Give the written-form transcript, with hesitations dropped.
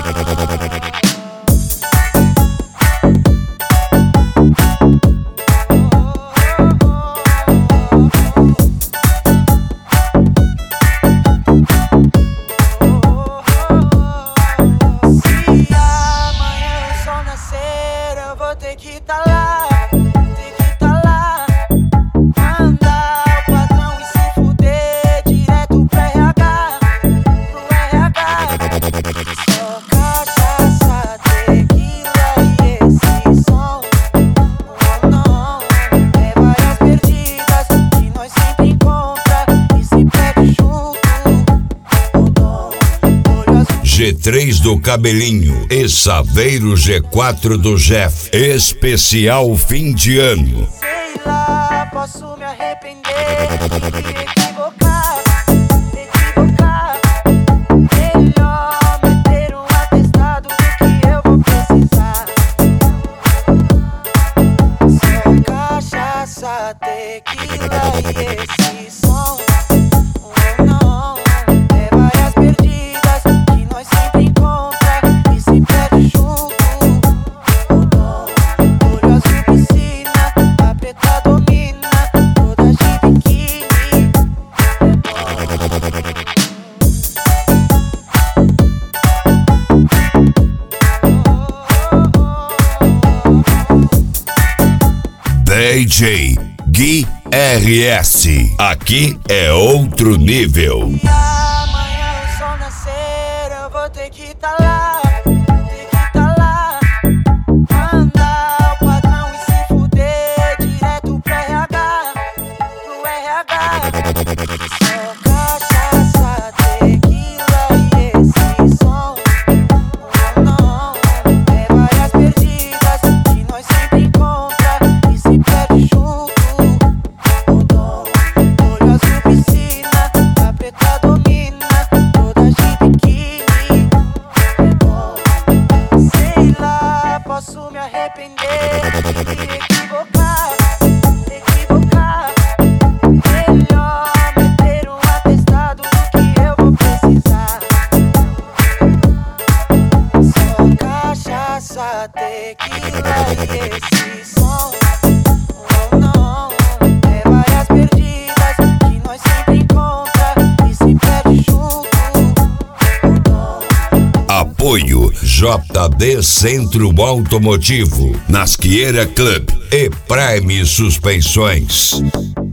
Tem que tá lá, mandar o patrão e se fuder direto pro RH, Só cachaça, tequila e esse som. Oh não, é várias perdidas que nós sempre encontra e se perde junto. G3 do Cabelinho e Saveiro G4 do Jeff. Especial fim de ano. Sei lá, posso me arrepender de equivocar. Melhor meter um atestado do que eu vou precisar. Só cachaça, tequila e esse som. Oh não, é várias perdidas que nós sempre encontra e se perde junto. DJ Gui RS. Aqui é outro nível. Amanhã o sol nascer, eu vou ter que tá lá, mandar o patrão e se fuder direto pro RH, Só cachaça, tequila e esse som. Oh não, é várias perdidas que nós sempre encontra e se perde junto. Olho azul piscina, a preta domina, toda de biquíni. É bom, sei lá, posso me arrepender de equivocar. Melhor meter um atestado do que eu vou precisar. Só cachaça, tequila e esse som. Oh não, é várias perdidas que nós sempre encontra e se perde junto. Apoio JD Centro Automotivo, Nasqueira Club e Prime Suspensões.